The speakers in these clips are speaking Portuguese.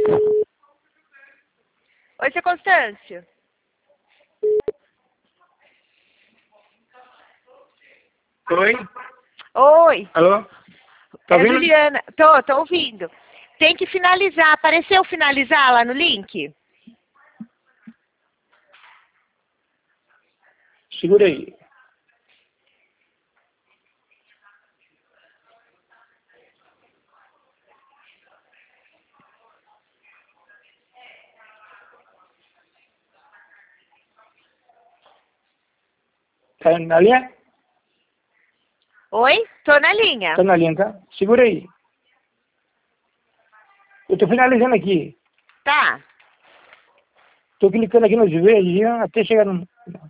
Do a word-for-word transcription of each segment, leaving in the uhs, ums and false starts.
Oi, seu Constâncio. Oi? Oi. Alô? Tá É ouvindo? Juliana. Tô, tô ouvindo. Tem que finalizar. Apareceu finalizar lá no link? Segura aí. Tá na linha? Oi? Tô na linha. Tá na linha, tá? Segura aí. Eu tô finalizando aqui. Tá. Tô clicando aqui nos verdes até chegar no...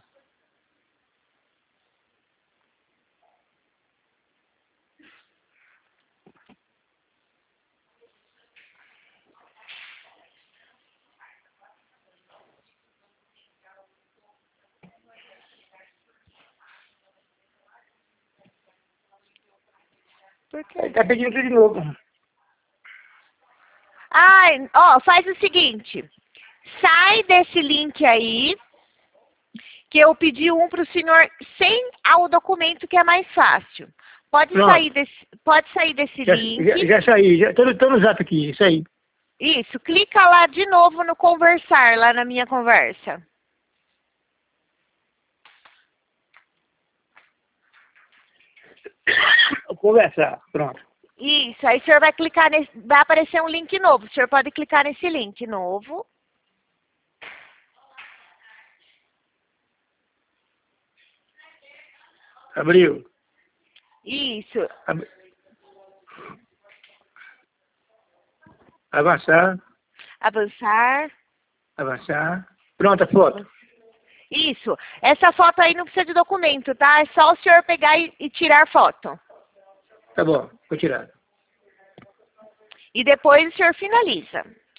Por Aí quê? tá pedindo tudo de novo. Ai, ó, faz o seguinte. Sai desse link aí, que eu pedi um pro senhor sem o documento, que é mais fácil. Pode Pronto. sair desse, pode sair desse Já, link. já, já saí. Já, tô, tô no zap aqui. Isso aí. Isso, clica lá de novo no conversar, lá na minha conversa. Vou conversar. Pronto. Isso, aí o senhor vai clicar nesse, vai aparecer um link novo. O senhor pode clicar nesse link novo. Abriu. Isso, Ab... Avançar. avançar. Avançar. Pronto a foto. Isso, essa foto aí não precisa de documento, tá? É só o senhor pegar e, e tirar foto. Tá bom. Vou tirar. E depois o senhor finaliza.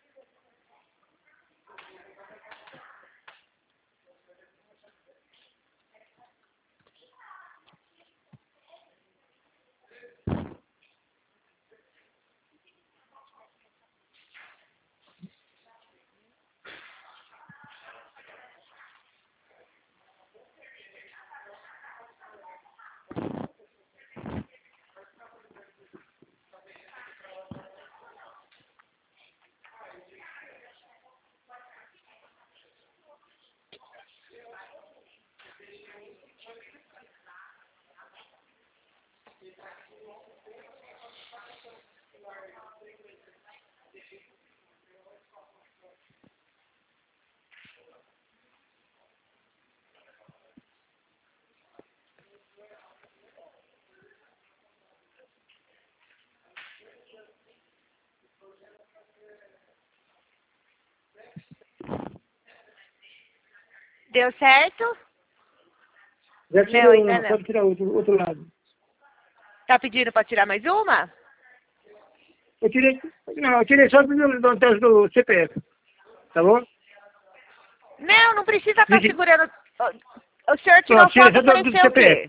Deu certo? Já Não, tirei ainda uma. não. Pode tirar outro, outro lado. Tá pedindo para tirar mais uma? Eu tirei... Não, eu tirei só do, do teste do C P F. Tá bom? Não, não precisa estar Clique- segurando. O, o senhor tirou Pronto, tirei foto, só do, do apareceu o C P F. quê?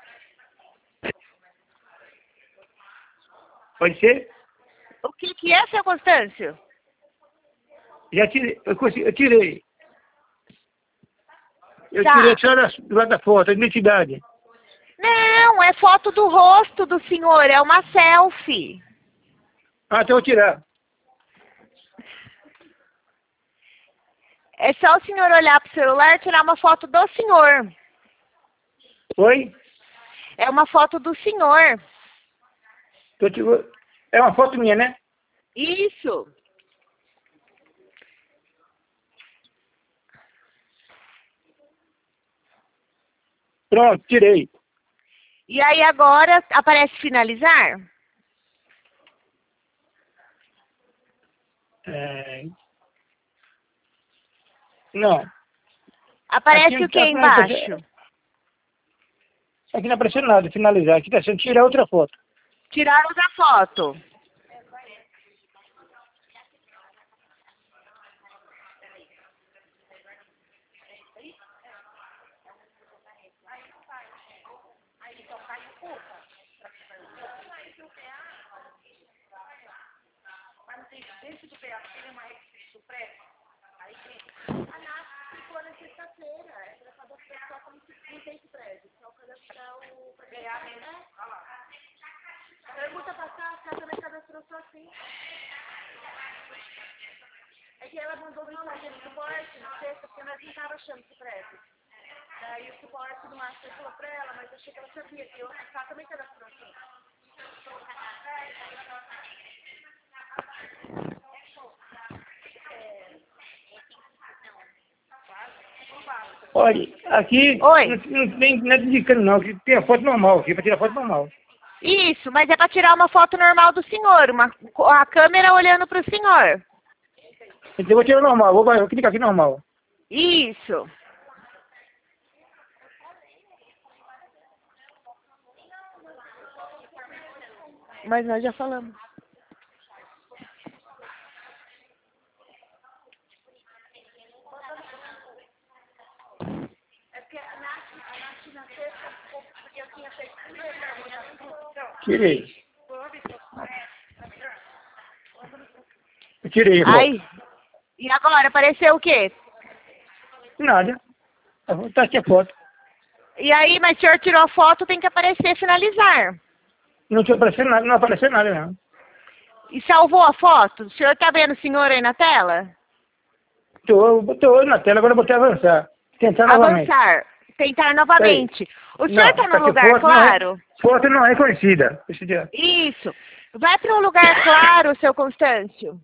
Pode ser? O que que é, seu Constâncio? Já tirei. Eu, consegui, eu tirei. Eu tirei Tá. só da, do lado da foto, a identidade. Não, é foto do rosto do senhor, é uma selfie. Ah, então eu vou tirar. É só o senhor olhar pro celular e tirar uma foto do senhor. Oi? É uma foto do senhor. Tô te... É uma foto minha, né? Isso. Pronto, tirei. E aí agora aparece finalizar? É... Não. Aqui, Aparece o que aqui, não apareceu, embaixo? aqui não apareceu nada, finalizar. Aqui tá sendo tirar outra foto. Tirar outra foto. que ela mandou mensagem no suporte na sexta, porque nós não estávamos achando esse prédio. Daí o suporte do Master falou pra ela, mas eu achei que ela sabia que eu tá, também cadastrou aqui. Olha, aqui Oi. não, não tem nada indicando não, que tem a foto normal aqui, para tirar foto normal. Isso, mas é para tirar uma foto normal do senhor, uma, a câmera olhando para o senhor. Então eu vou tirar normal, vou, vou clicar aqui normal. Isso. Mas nós já falamos. É porque a Nath, a Nath na sexta, porque eu tinha feito Tirei. Eu tirei. Aí, e agora apareceu o quê? Nada. Tá aqui a foto. E aí, mas o senhor tirou a foto, tem que aparecer finalizar. Não tinha aparecendo nada, não apareceu nada não. E salvou a foto? O senhor tá vendo o senhor aí na tela? Tô, tô na tela, agora eu botei avançar. Tentar novamente. Avançar. Tentar novamente. O senhor Não, está tá num aqui, lugar foto claro? Não é, foto não é conhecida. Deixa eu tirar. Isso. Vai para um lugar claro, seu Constâncio.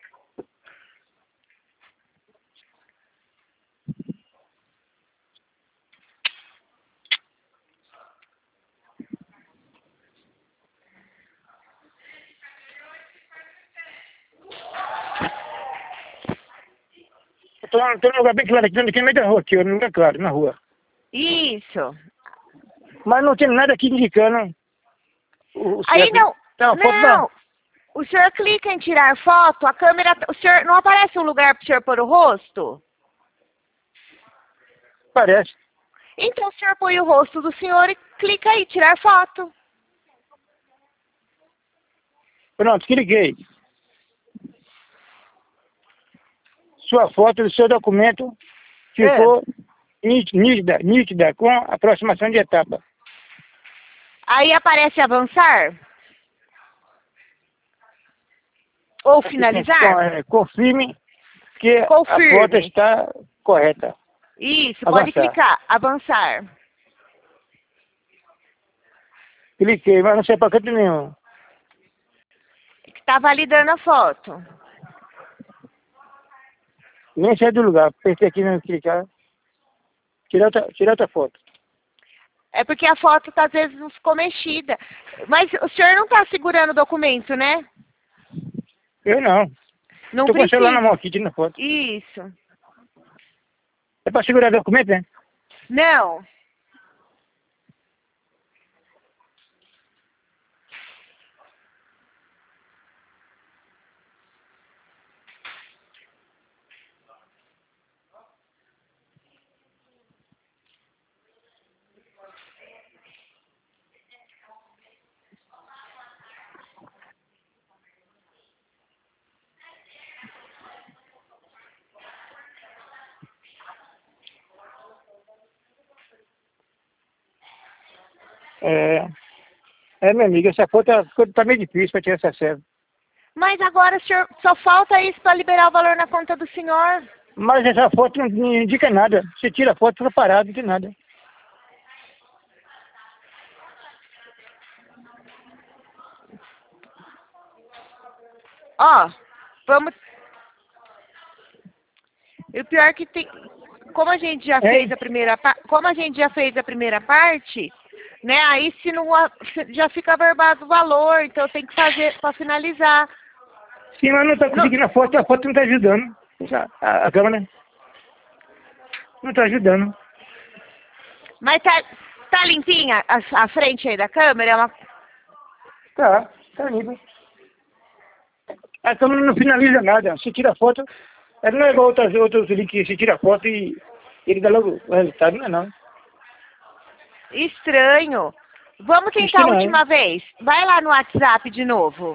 Eu tô, tô num lugar bem claro aqui, aqui no meio da rua, aqui, num lugar claro, na rua. Isso. Mas não tem nada aqui indicando. O, o Aí certo. não. Tá, a foto Não. não. O senhor clica em tirar foto, a câmera. O senhor não aparece um lugar para o senhor pôr o rosto? Parece. Então o senhor põe o rosto do senhor e clica aí, tirar foto. Pronto, cliquei. Sua foto do seu documento ficou É. nítida, nítida, com aproximação de etapa. Aí aparece avançar? Ou finalizar? Confirme que Confirme. a foto está correta. Isso, Avançar. pode clicar. Avançar. Cliquei, mas não sei para canto nenhum. Está validando a foto. Nem sai do lugar. Apertei aqui no clicar. Tirar outra, tirar outra foto. É porque a foto tá, às vezes não ficou mexida. Mas o senhor não está segurando o documento, né? Eu não. Não Estou com o celular na precisa. mão aqui, tirando foto. Isso. É para segurar o documento, né? Não. É, é minha amiga, essa foto está meio difícil para tirar essa serva. Mas agora o senhor só falta isso para liberar o valor na conta do senhor. Mas essa foto não, não indica nada. Você tira a foto, fica parado, não tem nada. Ó, vamos. E o pior é que tem. Como a gente já É. fez a primeira parte, como a gente já fez a primeira parte, né? Aí se não já fica verbado o valor, então tem que fazer para finalizar. Sim, mas não está conseguindo a foto, a foto não está ajudando. A, a, a câmera não está ajudando. Mas tá, tá limpinha a, a frente aí da câmera? É uma... Tá, tá limpa. A câmera não finaliza nada. Você tira a foto, ela não é igual outras, outros links que você tira a foto e ele dá logo o resultado, não é não. Estranho. Vamos tentar Estranho. a última vez. Vai lá no WhatsApp de novo.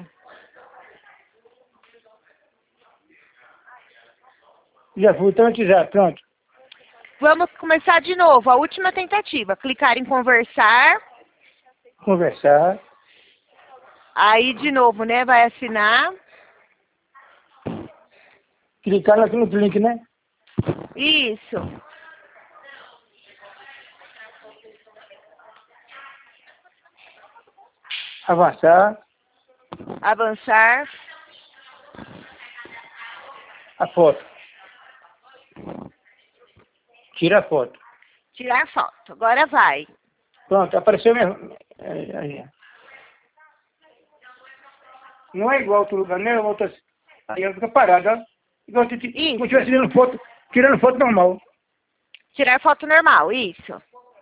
Já fui, então WhatsApp, pronto. Vamos começar de novo. A última tentativa. Clicar em conversar. Conversar. Aí de novo, né? Vai assinar. clicar aqui no link, né? Isso. Avançar. Avançar. A foto. Tira a foto. Tirar foto. Agora vai. Pronto, apareceu mesmo. Aí, aí. Não é igual outro lugar, né? Outra... Aí ela fica parada, ó. Igual se Isso. estivesse tirando foto, tirando foto normal. Tirar foto normal, isso.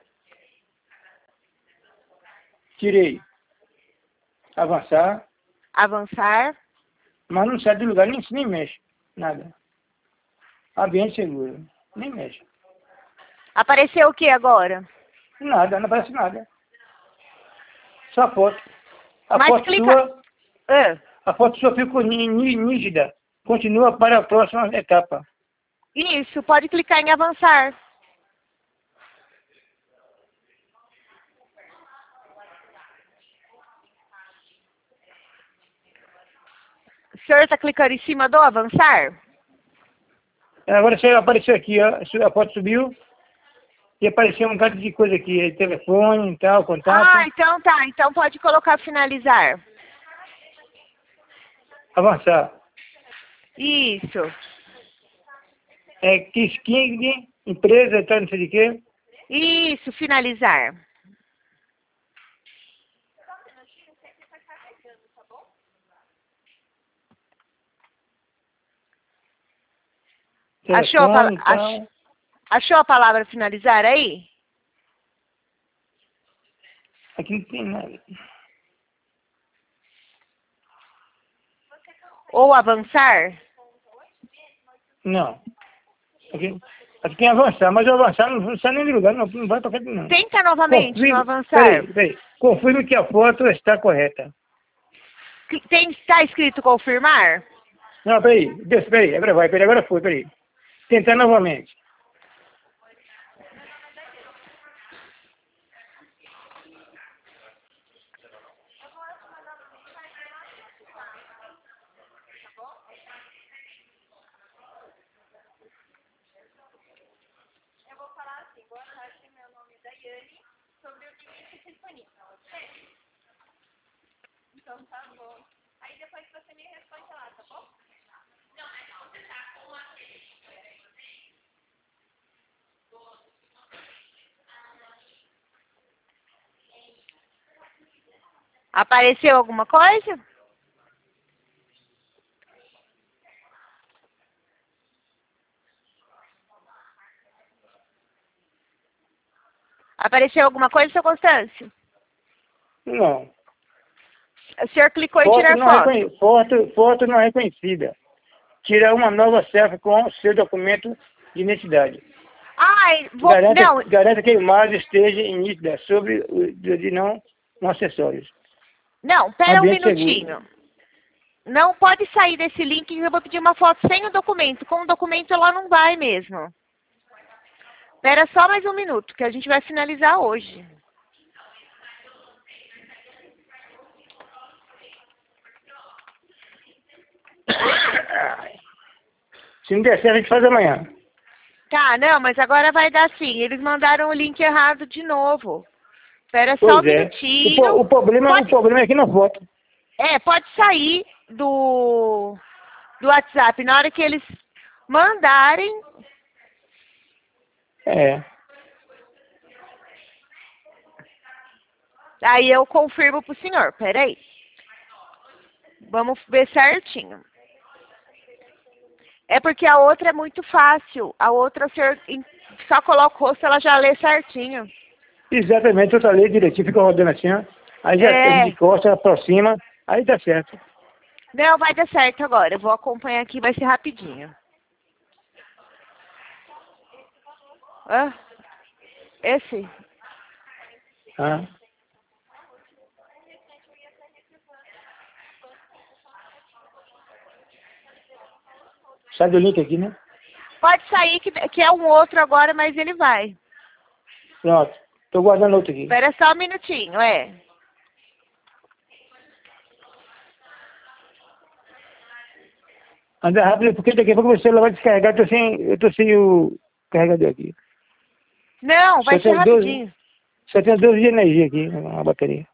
Tirei. Avançar. Avançar. Mas não sai do lugar, nem, nem mexe. Nada. Ambiente seguro. Nem mexe. Apareceu o que agora? Nada, não aparece nada. Só a foto. A Mas foto clica... sua, Ah, a foto sua ficou ní- ní- nítida. Continua para a próxima etapa. isso, pode clicar em avançar. O senhor está clicando em cima do avançar? Agora você apareceu aqui, ó. A foto subiu. E apareceu um bocado de coisa aqui. Telefone e tal, contato. Ah, então tá. Então pode colocar finalizar. Avançar. Isso. É Kiss King, empresa e tal, não sei de quê. Isso, finalizar. Achou a, Telefone pala- e tal. ach- achou a palavra finalizar aí? Aqui não tem nada. Ou avançar? Não. Aqui, aqui tem avançar, mas o avançar não, não sai nem de lugar, não, não vai para frente não. Tenta novamente no Confirme, avançar. peraí, peraí. Confirme que a foto está correta. Tem, está escrito confirmar? Não, peraí, Deus, peraí, agora vai, peraí, agora foi, peraí. Tentar novamente. Apareceu alguma coisa? Apareceu alguma coisa, seu Constâncio? Não. O senhor clicou em Foto tirar não, foto. reconhe... foto, foto não reconhecida. Tirar uma nova selfie com seu documento de identidade. Ai, vou... Garanta, Não, garanta que a imagem esteja nítida sobre o de de não com acessórios. não, pera um Ambiente minutinho. seguro. Não pode sair desse link que eu vou pedir uma foto sem o documento. Com o documento ela não vai mesmo. Espera só mais um minuto, que a gente vai finalizar hoje. Se não der certo, a gente faz amanhã. Tá, não, mas agora vai dar sim. Eles mandaram o link errado de novo. Espera só Pois um é. O, minutinho. po- o problema, Pode- o problema é aqui na foto. É, pode sair do, do WhatsApp. Na hora que eles mandarem, É. aí eu confirmo pro senhor. Peraí. Vamos ver certinho. É porque a outra é muito fácil. A outra, o senhor em- só coloca o rosto, ela já lê certinho. Exatamente, outra lei direitinho, fica rodando assim, ó. Aí já É. tem de costa, aproxima, aí dá certo. Não, vai dar certo agora. Eu vou acompanhar aqui, vai ser rapidinho. Ah, esse? Ah. Sai do link aqui, né? Pode sair, que, que é um outro agora, mas ele vai. Pronto. Tô guardando outro aqui. Espera só um minutinho, é. Anda rápido, porque daqui a pouco o celular vai descarregar. Eu tô sem, eu tô sem o carregador aqui. Não, vai Só ser tenho doze, rapidinho. só tenho doze de energia aqui na bateria.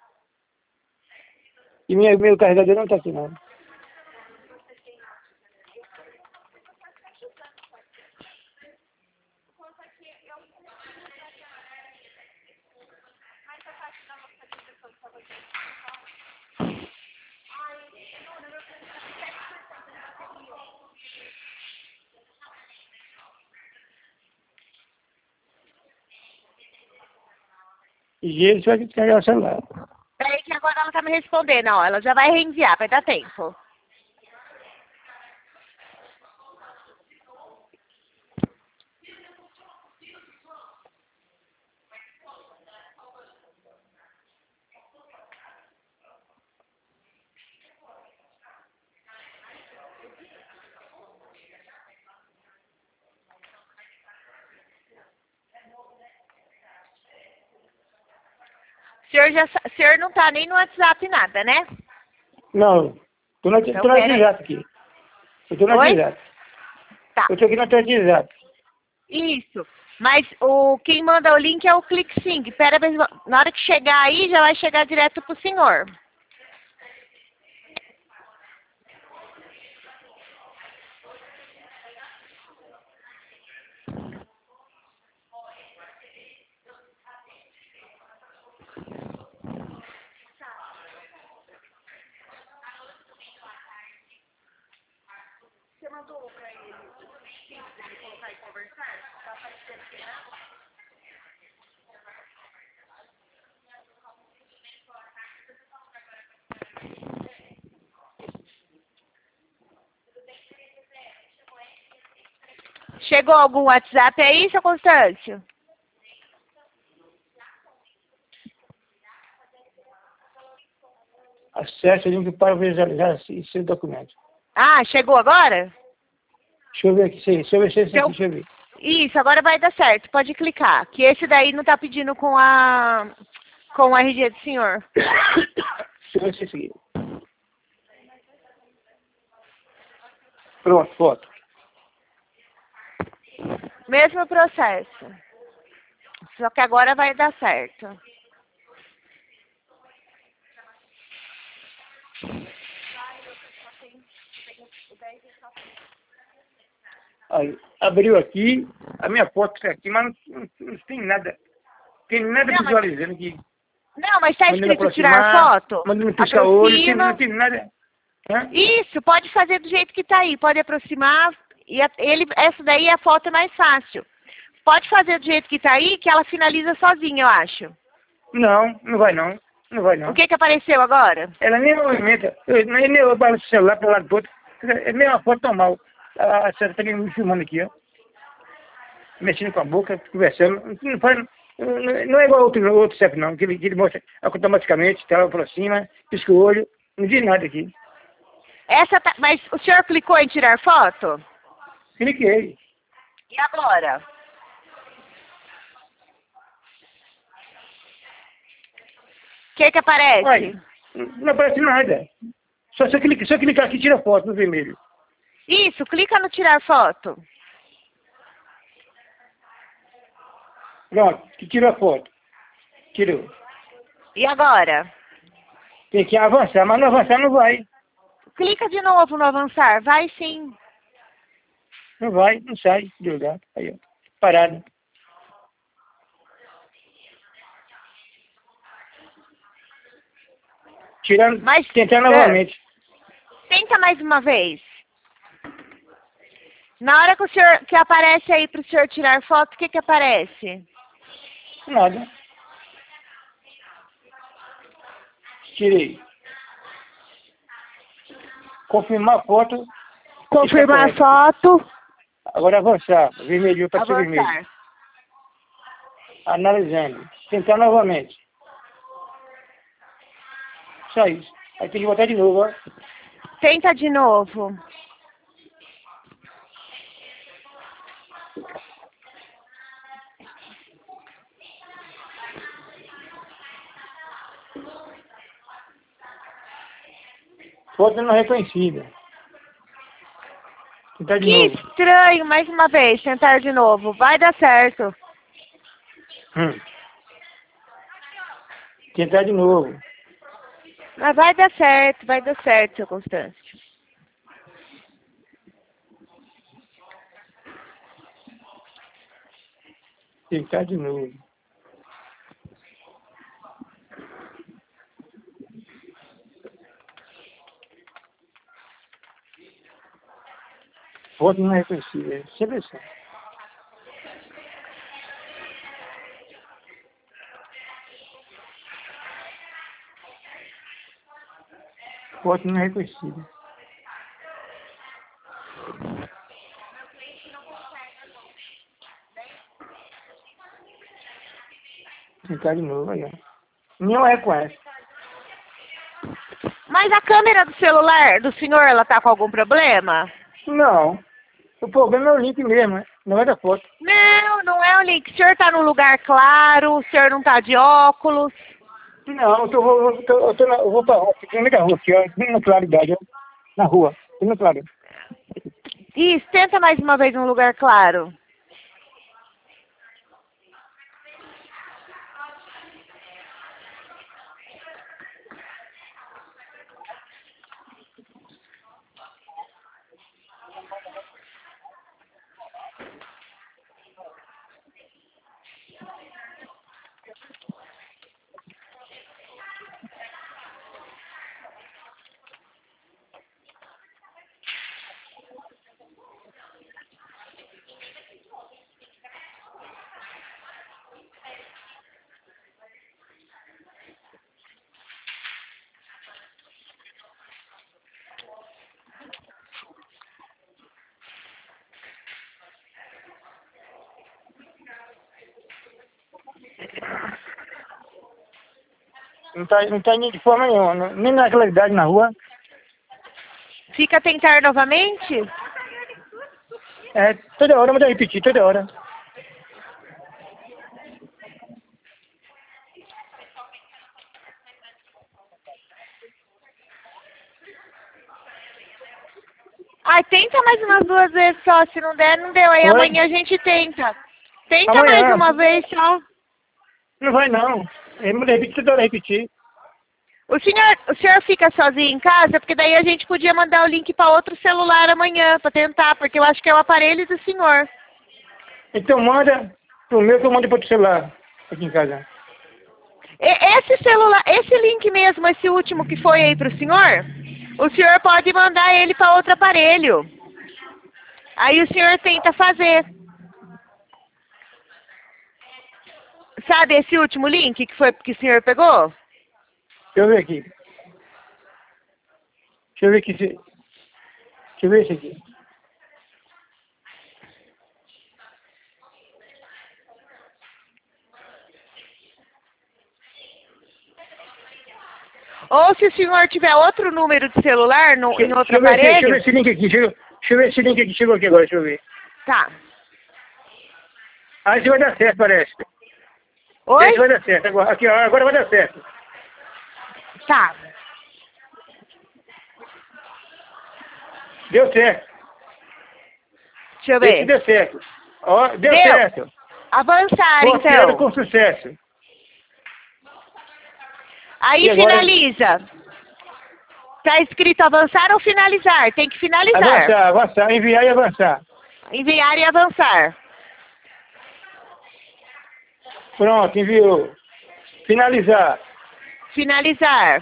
E minha, meu carregador não tá aqui, não. E ele vai descarregar o celular. Peraí que agora ela tá me respondendo, ó. Ela já vai reenviar, vai dar tempo. O senhor, já, sa- o senhor não tá nem no WhatsApp nada, né? Não, tô no, Então, tô no pera aí. WhatsApp aqui. Eu tô no Oi? WhatsApp. Tá. Eu tô aqui no WhatsApp. Isso. Mas o, quem manda o link é o ClickSync. Pera, mas na hora que chegar aí, já vai chegar direto pro senhor. Chegou algum WhatsApp aí, seu Constâncio? Acesse o link para visualizar esse, esse documento. Ah, chegou agora? Deixa eu ver aqui, se- deixa eu ver se esse Então, aqui, deixa eu ver. isso, agora vai dar certo. Pode clicar. Que esse daí não tá pedindo com a com o R G do senhor. Deixa eu ver se esse aqui. Pronto, foto. Mesmo processo. Só que agora vai dar certo. Aí, abriu aqui, a minha foto está aqui, mas não, não, não tem nada. Tem nada Não, mas, visualizando aqui. não, mas tá Mandando escrito tirar aproximar, foto? mandando piscar o olho, tem, não Aproxima. tem nada. Hã? Isso, pode fazer do jeito que tá aí. Pode aproximar. E a- ele, essa daí a foto é mais fácil. Pode fazer do jeito que tá aí, que ela finaliza sozinha, eu acho. Não, não vai não. Não vai O não. que que apareceu agora? Ela nem movimenta. Eu, nem nem eu balanço o celular para o lado do outro. É nem uma foto normal. A senhora está me filmando aqui, ó. Mexendo com a boca, conversando. Não, faz, não, não é igual outro, outro C E P não, que ele, que ele mostra automaticamente, ela aproxima, pisca o olho. Não diz nada aqui. Essa tá, mas o senhor clicou em tirar foto? Cliquei. E agora? O que que aparece? Olha, não aparece nada. Só se eu clicar, se eu clicar aqui, tira foto no vermelho. Isso, clica no tirar foto. Pronto, que tira a foto. Tirou. E agora? Tem que avançar, mas não avançar não vai. Clica de novo no avançar. Vai sim. Não vai, não sai do lugar. Aí, ó. Parado. Tirando, Mas, tentar é, novamente. tenta mais uma vez. Na hora que o senhor, que aparece aí para o senhor tirar foto, o que que aparece? Nada. Tirei. Confirmar a foto. Confirmar a Está correto. foto. Agora avançar. Vermelho para ser vermelho. Avançar. Analisando. Tentar novamente. Só isso. Aí tem que botar de novo, ó. Tenta de novo. Foto não reconhecida. Tentar de Que novo. estranho, mais uma vez, tentar de novo. Vai dar certo. Hum. Tentar de novo. Mas vai dar certo, vai dar certo, seu Constâncio. Tentar de novo. Foto não é reconhecível. Sempre assim. Foto não é reconhecível. Tentar de novo aí, ó. Não reconhece. Mas a câmera do celular do senhor, ela tá com algum problema? Não. O problema é o link mesmo, né? Não é da foto. Não, não é o link. O senhor tá num lugar claro, o senhor não tá de óculos. Não, eu tô, eu tô, eu tô na, eu vou pra rua, fiquei na rua aqui, ó, bem na claridade, ó. Na rua, bem na claridade. Isso, tenta mais uma vez num lugar claro. Não tá, não tá indo de forma nenhuma, né? Nem na claridade na rua. Fica a tentar novamente? É, toda hora, mas eu repetir, toda hora. Ai, tenta mais umas duas vezes só. Se não der, não deu. Aí Oi? amanhã a gente tenta. Tenta Amanhã. mais uma vez só. Não vai não. Eu não repetir, toda hora repetir. O senhor, o senhor fica sozinho em casa? Porque daí a gente podia mandar o link para outro celular amanhã, para tentar, porque eu acho que é o aparelho do senhor. Então manda pro meu que eu mando pro outro celular aqui em casa. E- Esse celular, esse link mesmo, esse último que foi aí pro senhor, o senhor pode mandar ele para outro aparelho. Aí o senhor tenta fazer. Sabe esse último link que foi que o senhor pegou? Deixa eu ver aqui. Deixa eu ver aqui. se- Deixa eu ver esse aqui. Ou se o senhor tiver outro número de celular no, em Deixa, outro deixa eu ver esse, deixa eu ver aparelho, esse link aqui. Deixa eu, deixa eu ver esse link aqui. Chegou aqui agora, deixa eu ver. tá. Ah, esse vai dar certo, parece. Oi? Esse vai dar certo. Agora, aqui, ó, agora vai dar certo. Tá. Deu certo. Deixa eu Esse ver. deu certo. Ó, deu, Deu. certo. Avançar, Copiado então. com sucesso. Aí E agora? finaliza. Tá escrito avançar ou finalizar? Tem que finalizar. Avançar, avançar. Enviar e avançar. Enviar e avançar. Pronto, enviou. Finalizar. Finalizar.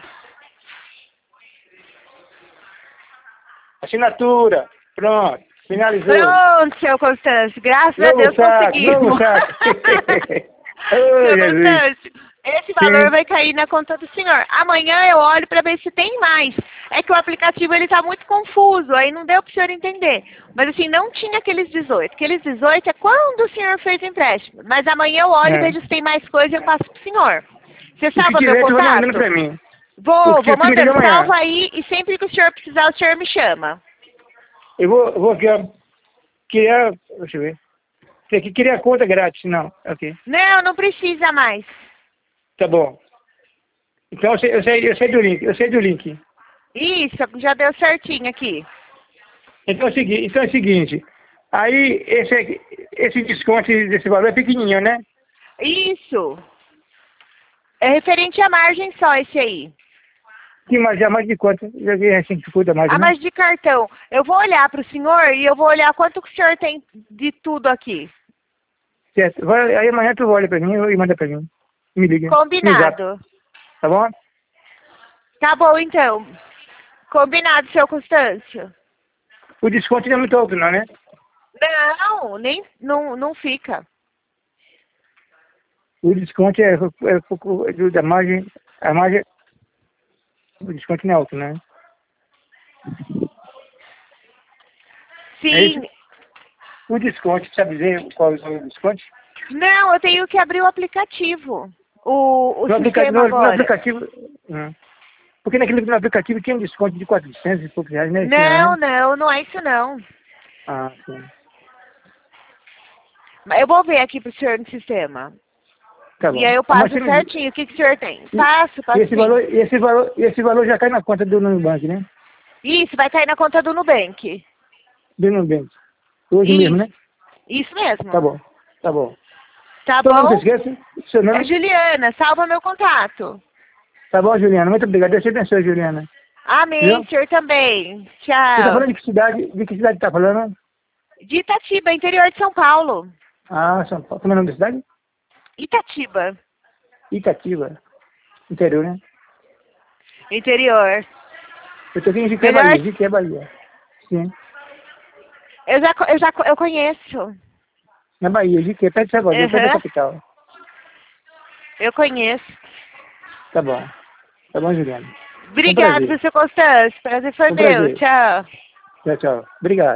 Assinatura. Pronto. Finalizou. Pronto, seu Constâncio. Graças a Novo Deus saco, conseguimos. novo saco. Seu Ô, Jesus. Constâncio, esse valor Sim. vai cair na conta do senhor. Amanhã eu olho para ver se tem mais. É que o aplicativo ele está muito confuso, aí não deu para o senhor entender. Mas assim, não tinha aqueles dezoito. Aqueles dezoito é quando o senhor fez o empréstimo. Mas amanhã eu olho e É. vejo se tem mais coisa e eu passo para o senhor. Você O que salva meu tiver, tu vai mandando contato? pra mim. Vou, O que vou tu me liga mandando. amanhã. Salva aí e sempre que o senhor precisar, o senhor me chama. Eu vou, eu vou aqui, ó. Criar, deixa eu ver. Tem que criar conta grátis, não. Ok. Não, não precisa mais. Tá bom. Então eu sei, eu sei, eu sei do link, eu sei do link. Isso, já deu certinho aqui. Então é o seguinte, então é o seguinte, aí esse, esse desconto desse valor é pequenininho, né? Isso. É referente à margem só esse aí. Que mais, já mais de quanto? Já vi assim que cuida mais, A né? margem de cartão. Eu vou olhar para o senhor e eu vou olhar quanto que o senhor tem de tudo aqui. Certo. Vai, aí amanhã tu olha pra mim e manda pra mim. Me liga. Combinado. Tá bom? Tá bom, então. Combinado, seu Constâncio. O desconto não é muito alto, não, né? Não, nem, não, não fica. O desconto é, é pouco da margem. A margem. O desconto não é alto, né? É isso? Sim. O desconto, sabe dizer qual é o desconto? Não, eu tenho que abrir o aplicativo. O, o No, aplica sistema no, no agora. aplicativo. Hum. Porque naquele no aplicativo tinha um desconto de quatrocentos e poucos reais, né? Isso Não, né? não, não é isso não. Ah, sim. Mas eu vou ver aqui pro senhor no sistema. Tá bom. E aí eu Ah, mas passo você- certinho. O que, que o senhor tem? Passo, passo esse sim. valor, esse valor, esse valor já cai na conta do Nubank, né? Isso, vai cair na conta do Nubank. Do Nubank. Hoje Isso, mesmo, né? isso mesmo. Tá bom. Tá bom. Tá Seu nome, bom? não se esqueça? Seu É nome? Juliana, salva meu contato. Tá bom, Juliana. Muito obrigado. Deus te abençoe, Juliana. Amém, Viu? senhor também. Você tá Tchau. falando de que cidade? De que cidade tá falando? De Itatiba, interior de São Paulo. Ah, São Paulo. Como é o nome da cidade? Itatiba, Itatiba. Interior, né? interior. Eu tô aqui em Jiqué, Melhor- Bahia. Jiqué, Bahia. Sim. Eu já, co- eu já co- eu conheço. Na Bahia, Jiqué, perto de Salvador, perto da Aham. capital. Eu conheço. Tá bom. Tá bom, Juliana. Obrigado, prazer. seu Constâncio. Prazer foi Um meu. prazer. Tchau. Tchau, tchau. Obrigado.